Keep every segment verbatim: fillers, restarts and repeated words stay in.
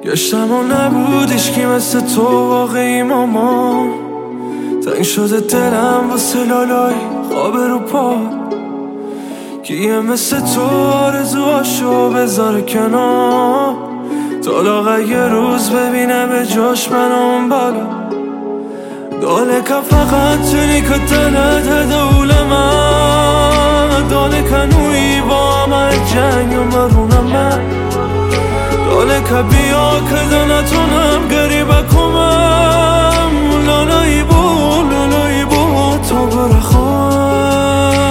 گشتم و نبودیش که مثل تو واقعی ماما. تنگ شده دلم واسه لالای خواب رو پا، که یه مثل تو آرزوهاشو بذاره کنار. تا لاغر یه روز ببینه به جاش من اون بالا. داله که فقط تونی که دلت هدول من، داله که نوی با من جنگ و مرونم من. داله که بیا که نتونم گریبه کنم. لالایی بو لالایی بو تا برخوام.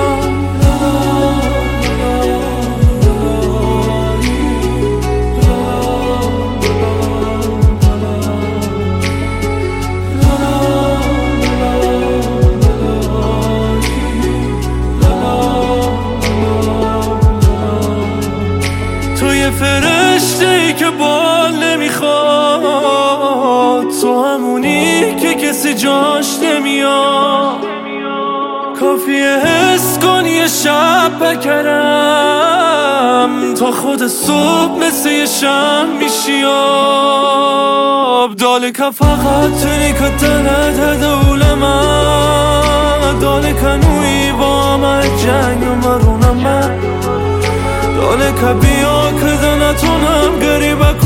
فرشته ای که بال نمیخواد، تو همونی که کسی جاش نمیاد. کافیه حس کنی یه شب بکرم، تا خود صبح مثل یه شم میشی آب. داله که فقط تونی که دلت هدول من، داله که نوی با من جنگ و مرونم من. داله که بیا که نتونم گریبه